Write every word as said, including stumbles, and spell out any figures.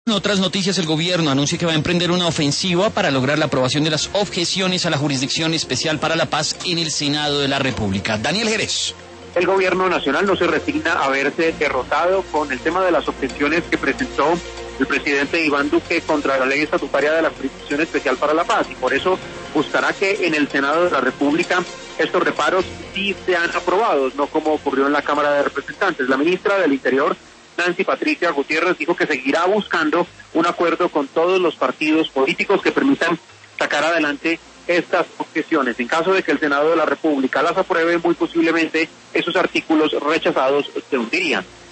En otras noticias, el gobierno anuncia que va a emprender una ofensiva para lograr la aprobación de las objeciones a la Jurisdicción Especial para la Paz en el Senado de la República. Daniel Jerez. El gobierno nacional no se resigna a verse derrotado con el tema de las objeciones que presentó el presidente Iván Duque contra la ley estatutaria de la Jurisdicción Especial para la Paz, y por eso buscará que en el Senado de la República estos reparos sí sean aprobados, no como ocurrió en la Cámara de Representantes. La ministra del Interior, Nancy Patricia Gutiérrez, dijo que seguirá buscando un acuerdo con todos los partidos políticos que permitan sacar adelante estas objeciones. En caso de que el Senado de la República las apruebe, muy posiblemente esos artículos rechazados se hundirían.